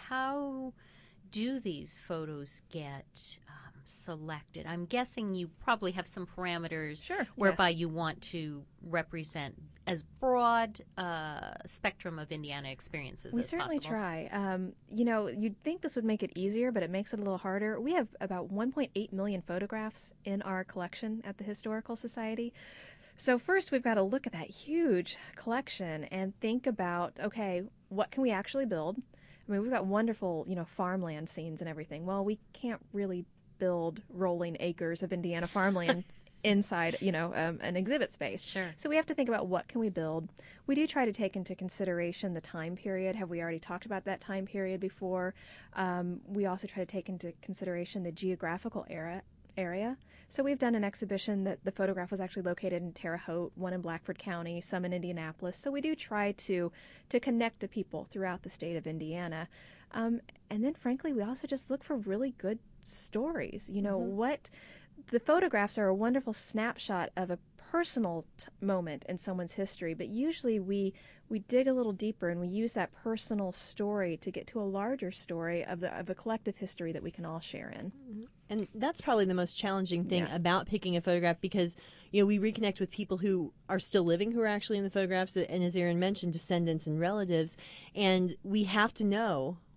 how do these photos get um, selected? I'm guessing you probably have some parameters Sure. whereby you want to represent as broad uh, spectrum of Indiana experiences We as certainly possible. try. Um, you know, you'd think this would make it easier, but it makes it a little harder. We have about one point eight million photographs in our collection at the Historical Society. So first we've got to look at that huge collection and think about, okay, what can we actually build? I mean, we've got wonderful, you know, farmland scenes and everything. Well, we can't really build rolling acres of Indiana farmland inside, you know, um, an exhibit space. Sure. So we have to think about what can we build. We do try to take into consideration the time period. Have we already talked about that time period before? Um, we also try to take into consideration the geographical era, area. So we've done an exhibition that the photograph was actually located in Terre Haute, one in Blackford County, some in Indianapolis. So we do try to to connect to people throughout the state of Indiana. Um, and then, frankly, we also just look for really good stories. You know, Mhm. what the photographs are a wonderful snapshot of a personal t- moment in someone's history, but usually we we dig a little deeper and we use that personal story to get to a larger story of the of a collective history that we can all share in. And that's probably the most challenging thing Yeah. about picking a photograph, because, you know, we reconnect with people who are still living, who are actually in the photographs, and as Erin mentioned, descendants and relatives, and we have to know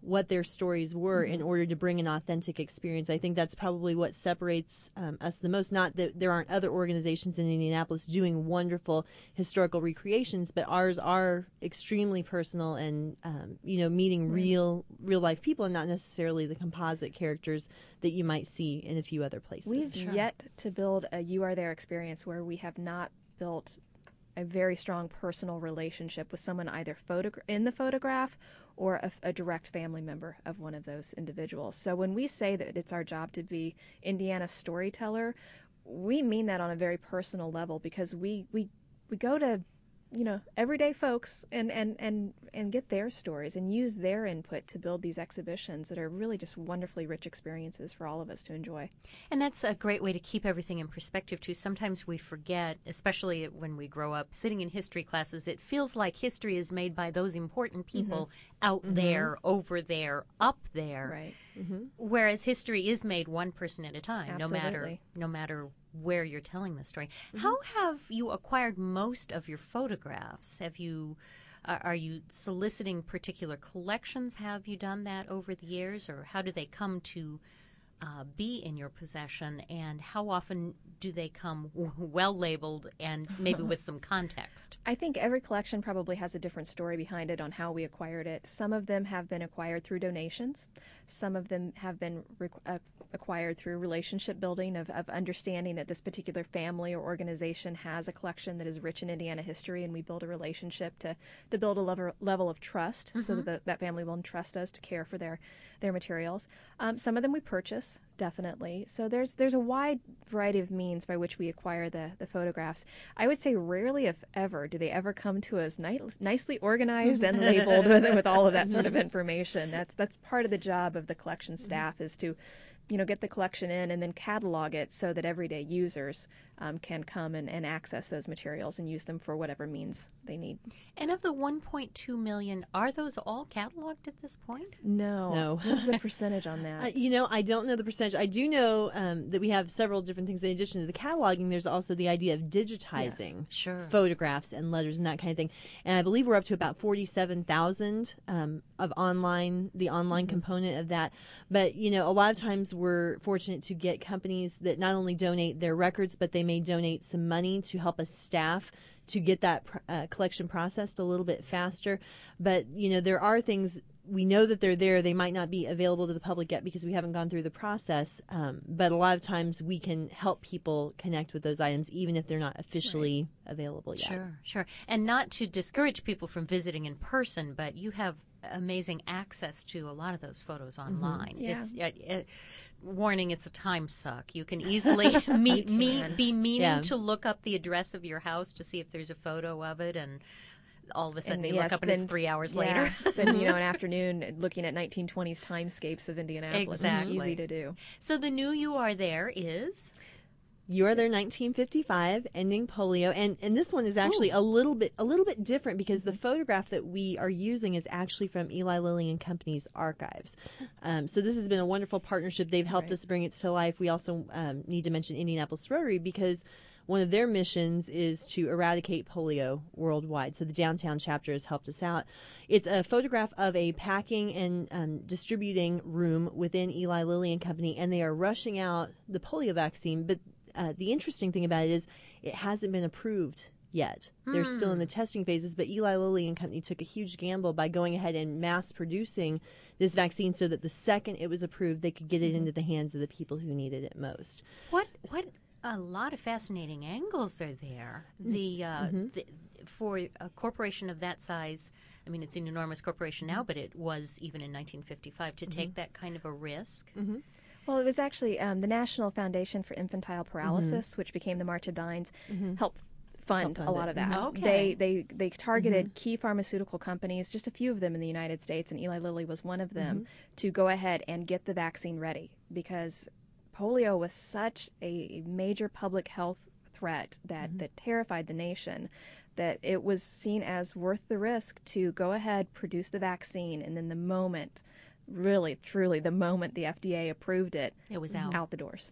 what their stories were in order to bring an authentic experience. I think that's probably what separates um, us the most. Not that there aren't other organizations in Indianapolis doing wonderful historical recreations, but ours are extremely personal and, um, you know, meeting Right. real, real life people and not necessarily the composite characters that you might see in a few other places. We've Sure. yet to build a You Are There experience where we have not built a very strong personal relationship with someone either photogra- in the photograph or a, a direct family member of one of those individuals. So when we say that it's our job to be Indiana's storyteller, we mean that on a very personal level because we, we, we go to, you know, everyday folks and, and, and, and get their stories and use their input to build these exhibitions that are really just wonderfully rich experiences for all of us to enjoy. And that's a great way to keep everything in perspective, too. Sometimes we forget, especially when we grow up sitting in history classes, it feels like history is made by those important people out there, over there, up there. Right. Mm-hmm. Whereas history is made one person at a time, no matter Absolutely. no matter where you're telling the story. How have you acquired most of your photographs? Have you are are you soliciting particular collections? Have you done that over the years, or how do they come to uh, be in your possession? And how often do they come w- well labeled and maybe with some context? I think every collection probably has a different story behind it on how we acquired it. Some of them have been acquired through donations. Some of them have been requ- uh, acquired through relationship building of, of understanding that this particular family or organization has a collection that is rich in Indiana history, and we build a relationship to, to build a level, level of trust so that the, that family will entrust us to care for their, their materials. Um, some of them we purchase, definitely. So there's there's a wide variety of means by which we acquire the, the photographs. I would say rarely, if ever, do they ever come to us ni- nicely organized and labeled with, with all of that sort of information. That's that's part of the job of the collection staff is to, you know, get the collection in and then catalog it so that everyday users um, can come and, and access those materials and use them for whatever means they need. And of the one point two million, are those all cataloged at this point? No. No. What's the percentage on that? Uh, you know, I don't know the percentage. I do know um, that we have several different things. In addition to the cataloging, there's also the idea of digitizing Sure. photographs and letters and that kind of thing. And I believe we're up to about forty-seven thousand um, of online, the online component of that. But, you know, a lot of times we're fortunate to get companies that not only donate their records, but they may donate some money to help us staff to get that pr- uh, collection processed a little bit faster. But, you know, there are things, we know that they're there. They might not be available to the public yet because we haven't gone through the process. Um, but a lot of times we can help people connect with those items even if they're not officially available yet. Sure, sure. And not to discourage people from visiting in person, but you have amazing access to a lot of those photos online. Yeah. It's uh, uh, warning, it's a time suck. You can easily meet, meet, be meaning Yeah. to look up the address of your house to see if there's a photo of it, and all of a sudden And, you yeah, look up and it's spend- three hours yeah, later. spend, you know, an afternoon looking at nineteen twenties timescapes of Indianapolis. Exactly. It's easy to do. So the new You Are There is... You Are There nineteen fifty-five, Ending Polio, and and this one is actually a little bit a little bit different because the photograph that we are using is actually from Eli Lilly and Company's archives. Um, so this has been a wonderful partnership. They've helped Right. us bring it to life. We also um, need to mention Indianapolis Rotary because one of their missions is to eradicate polio worldwide. So the downtown chapter has helped us out. It's a photograph of a packing and um, distributing room within Eli Lilly and Company, and they are rushing out the polio vaccine. But uh, the interesting thing about it is it hasn't been approved yet. They're still in the testing phases, but Eli Lilly and Company took a huge gamble by going ahead and mass producing this vaccine so that the second it was approved, they could get it into the hands of the people who needed it most. What what a lot of fascinating angles are there. The, uh, the for a corporation of that size, I mean, it's an enormous corporation now, but it was even in nineteen fifty-five to take that kind of a risk. Well, it was actually um, the National Foundation for Infantile Paralysis, which became the March of Dimes, helped fund, Helped fund a lot it. of that. Okay. They they they targeted key pharmaceutical companies, just a few of them in the United States, and Eli Lilly was one of them, to go ahead and get the vaccine ready because polio was such a major public health threat that, that terrified the nation that it was seen as worth the risk to go ahead, produce the vaccine, and then the moment, really, truly, the moment the F D A approved it, It was out. out the doors.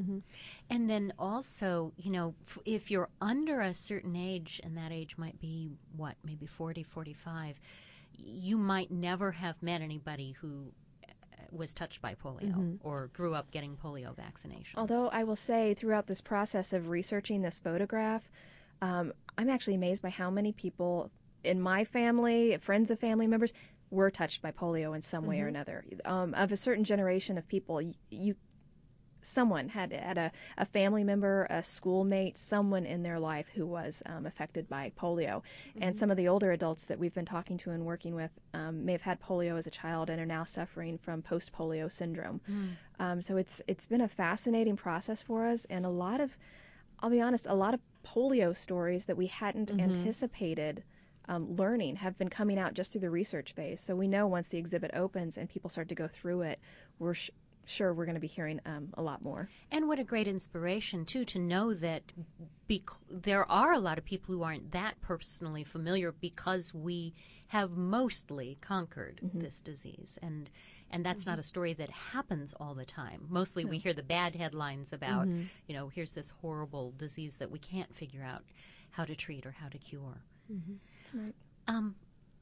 And then also, you know, f- if you're under a certain age, and that age might be, what, maybe forty, forty-five, you might never have met anybody who was touched by polio Mm-hmm. or grew up getting polio vaccinations. Although I will say, throughout this process of researching this photograph, um, I'm actually amazed by how many people in my family, friends of family members, were touched by polio in some way Mm-hmm. or another. Um, of a certain generation of people, you, you someone had had a, a family member, a schoolmate, someone in their life who was um, affected by polio. Mm-hmm. And some of the older adults that we've been talking to and working with um, may have had polio as a child and are now suffering from post-polio syndrome. Mm. Um, so it's it's been a fascinating process for us, and a lot of, I'll be honest, a lot of polio stories that we hadn't Mm-hmm. anticipated um, learning have been coming out just through the research phase. So we know once the exhibit opens and people start to go through it, we're sh- sure we're going to be hearing um, a lot more. And what a great inspiration, too, to know that bec- there are a lot of people who aren't that personally familiar because we have mostly conquered Mm-hmm. this disease. And and that's not a story that happens all the time. Mostly we hear the bad headlines about, Mm-hmm. you know, here's this horrible disease that we can't figure out how to treat or how to cure. Mm-hmm. Right. Um,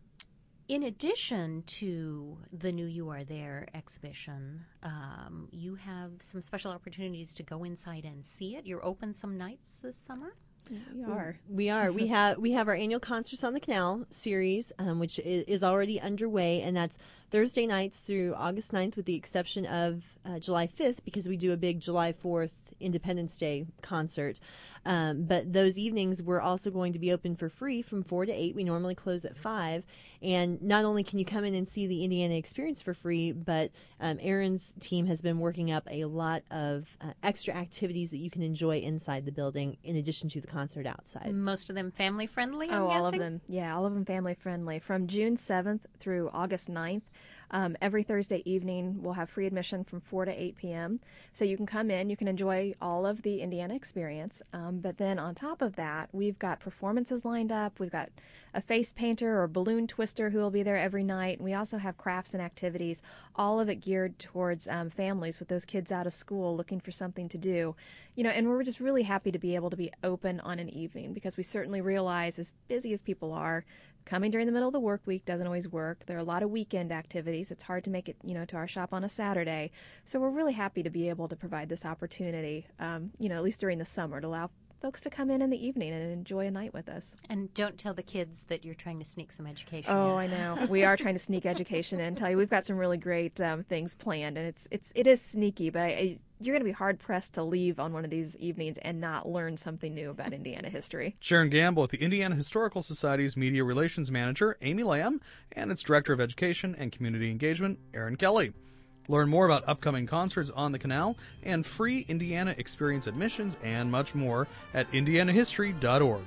in addition to the New You Are There exhibition, um, you have some special opportunities to go inside and see it. You're open some nights this summer? We are. We are. We have we have our annual Concerts on the Canal series, um, which is, is already underway, and that's Thursday nights through August ninth, with the exception of uh, July fifth, because we do a big July fourth Independence Day concert. Um, but those evenings we're also going to be open for free from four to eight. We normally close at five. And not only can you come in and see the Indiana Experience for free, but um, Aaron's team has been working up a lot of uh, extra activities that you can enjoy inside the building in addition to the concert outside. Most of them family friendly, I'm Oh, all of guessing? them. Yeah, all of them family friendly. From June seventh through August ninth, um, every Thursday evening we'll have free admission from four to eight p.m. So you can come in, you can enjoy all of the Indiana Experience. Um, but then on top of that, we've got performances lined up. We've got a face painter or balloon twister who will be there every night. And we also have crafts and activities, all of it geared towards um, families with those kids out of school looking for something to do. You know, and we're just really happy to be able to be open on an evening, because we certainly realize, as busy as people are, coming during the middle of the work week doesn't always work. There are a lot of weekend activities. It's hard to make it, you know, to our shop on a Saturday. So we're really happy to be able to provide this opportunity, um, you know, at least during the summer, to allow folks to come in in the evening and enjoy a night with us. And don't tell the kids that you're trying to sneak some education Oh, in. I know. We are trying to sneak education in. Tell you, we've got some really great um, things planned, and it's it's it is sneaky, but I, I, you're going to be hard pressed to leave on one of these evenings and not learn something new about Indiana history. Sharon Gamble with the Indiana Historical Society's Media Relations Manager, Amy Lamb, and its Director of Education and Community Engagement, Aaron Kelly. Learn more about upcoming concerts on the canal and free Indiana Experience admissions and much more at indiana history dot org.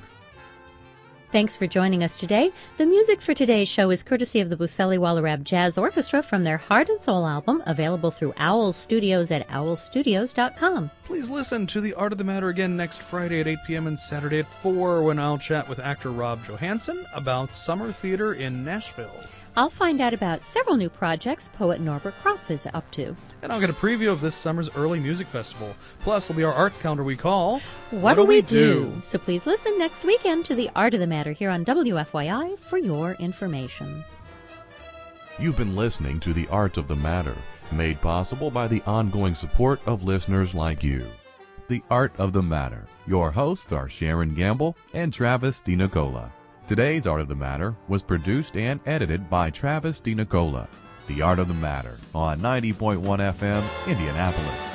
Thanks for joining us today. The music for today's show is courtesy of the Buceli Wallerab Jazz Orchestra from their Heart and Soul album, available through Owl Studios at owl studios dot com. Please listen to The Art of the Matter again next Friday at eight p.m. and Saturday at four, when I'll chat with actor Rob Johansson about summer theater in Nashville. I'll find out about several new projects poet Norbert Kropf is up to. And I'll get a preview of this summer's early music festival. Plus, there'll be our arts calendar we call What'll We Do? So please listen next weekend to The Art of the Matter here on W F Y I for your information. You've been listening to The Art of the Matter, made possible by the ongoing support of listeners like you. The Art of the Matter. Your hosts are Sharon Gamble and Travis DiNicola. Today's Art of the Matter was produced and edited by Travis DiNicola. The Art of the Matter on ninety point one F M, Indianapolis.